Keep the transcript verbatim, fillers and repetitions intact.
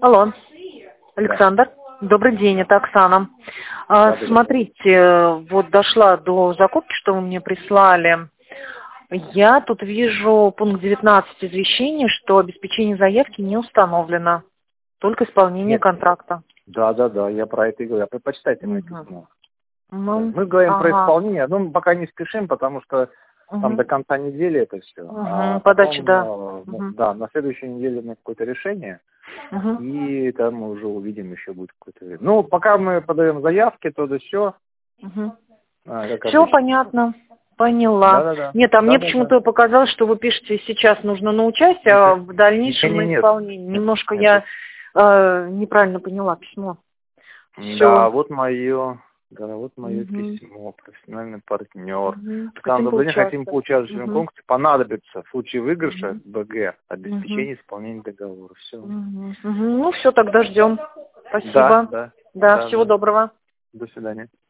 Алло, Александр. Добрый день, это Оксана. А, Да, да, смотрите, вот дошла до закупки, что вы мне прислали. Я тут вижу пункт девятнадцать извещения, что обеспечение заявки не установлено, только исполнение Нет. контракта. Да, да, да, я про это и говорю. По- Почитайте мои Угу. письмо. Ну, Мы говорим про ага. исполнение, но мы пока не спешим, потому что там Угу. до конца недели это все. Угу. А Подача, потом, да. э, ну, Угу. да, на следующей неделе у нас какое-то решение, Угу. и там мы уже увидим, еще будет какое-то время. Ну, пока мы подаем заявки, то да все, Угу. как Все обычно. понятно. Поняла. Да-да-да. Нет, а мне Да-да-да. почему-то показалось, что вы пишете сейчас нужно на участие, Нет, а нет, в дальнейшем нет, на нет, исполнение. нет, Немножко нет. я э, неправильно поняла письмо. Да, Все. вот мое, да, вот мое Угу. письмо, профессиональный партнер. Угу. Оксана, Хотим добрый день, хотим поучаствовать. поучаствовать в этом Угу. конкурсе. Понадобится в случае выигрыша Угу. БГ Угу. обеспечение исполнения договора. Все. Угу. Ну, все, тогда ждем. Да, Спасибо. да, Да, да, всего да. доброго. До свидания.